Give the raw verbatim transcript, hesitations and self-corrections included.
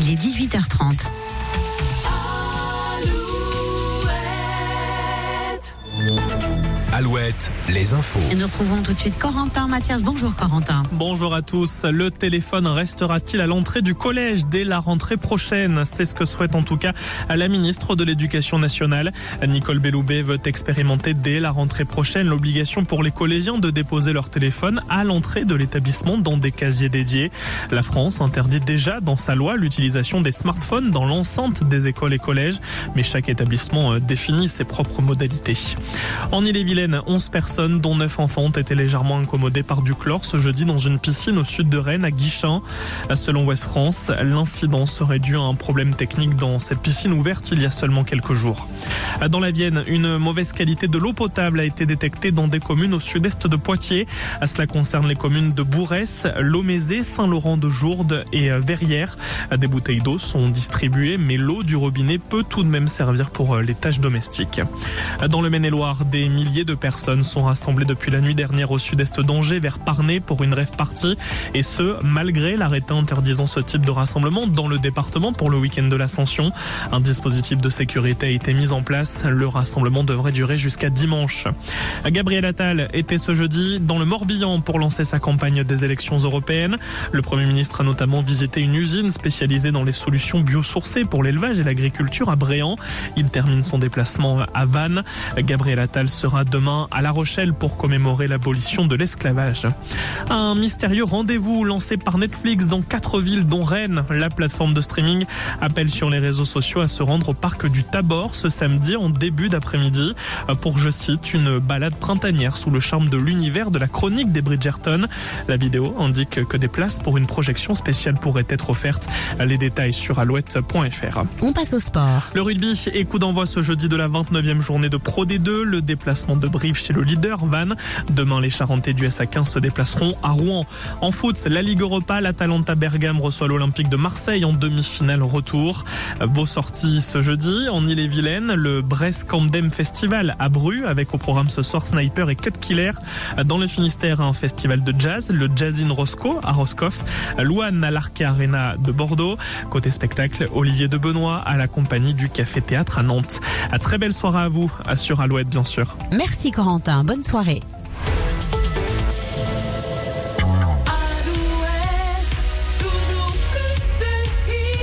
il est dix-huit heures trente. Alouette, les infos. Et nous retrouvons tout de suite Corentin Mathias. Bonjour Corentin. Bonjour à tous. Le téléphone restera-t-il à l'entrée du collège dès la rentrée prochaine? C'est ce que souhaite en tout cas la ministre de l'Éducation nationale. Nicole Belloubet veut expérimenter dès la rentrée prochaine l'obligation pour les collégiens de déposer leur téléphone à l'entrée de l'établissement dans des casiers dédiés. La France interdit déjà dans sa loi l'utilisation des smartphones dans l'enceinte des écoles et collèges, mais chaque établissement définit ses propres modalités. En Ille-et-Vilaine, onze personnes, dont neuf enfants, ont été légèrement incommodés par du chlore ce jeudi dans une piscine au sud de Rennes, à Guichen. Selon Ouest France, l'incident serait dû à un problème technique dans cette piscine ouverte il y a seulement quelques jours. Dans la Vienne, une mauvaise qualité de l'eau potable a été détectée dans des communes au sud-est de Poitiers. Cela concerne les communes de Bourrès, Lomézé, Saint-Laurent-de-Jourdes et Verrières. Des bouteilles d'eau sont distribuées, mais l'eau du robinet peut tout de même servir pour les tâches domestiques. Dans le Maine-et-Loire, des milliers de personnes sont rassemblées depuis la nuit dernière au sud-est d'Angers vers Parnay pour une rave party, et ce malgré l'arrêté interdisant ce type de rassemblement dans le département pour le week-end de l'Ascension. Un dispositif de sécurité a été mis en place. Le rassemblement devrait durer jusqu'à dimanche. Gabriel Attal était ce jeudi dans le Morbihan pour lancer sa campagne des élections européennes. Le Premier ministre a notamment visité une usine spécialisée dans les solutions biosourcées pour l'élevage et l'agriculture à Bréant. Il termine son déplacement à Vannes. Gabriel Attal sera demain à La Rochelle pour commémorer l'abolition de l'esclavage. Un mystérieux rendez-vous lancé par Netflix dans quatre villes dont Rennes. La plateforme de streaming appelle sur les réseaux sociaux à se rendre au parc du Tabor ce samedi en début d'après-midi pour, je cite, une balade printanière sous le charme de l'univers de la chronique des Bridgerton. La vidéo indique que des places pour une projection spéciale pourraient être offertes. Les détails sur alouette point f r. On passe au sport. Le rugby est coup d'envoi ce jeudi de la vingt-neuvième journée de Pro D deux. Le déplacement de Brive chez le leader Vannes. Demain, les Charentais du S A quinze se déplaceront à Rouen. En foot, la Ligue Europa, l'Atalanta Bergame reçoit l'Olympique de Marseille en demi-finale retour. Beau sortie ce jeudi en Ille-et-Vilaine, le Brest Camdem Festival à Bru avec au programme ce soir Sniper et Cut Killer. Dans le Finistère, un festival de jazz, le Jazz in Roscoe à Roscoff, Louane à l'Arca Arena de Bordeaux. Côté spectacle, Olivier de Benoît à la compagnie du Café Théâtre à Nantes. À très belle soirée à vous, sur Alouette bien sûr. Merci Corentin, bonne soirée.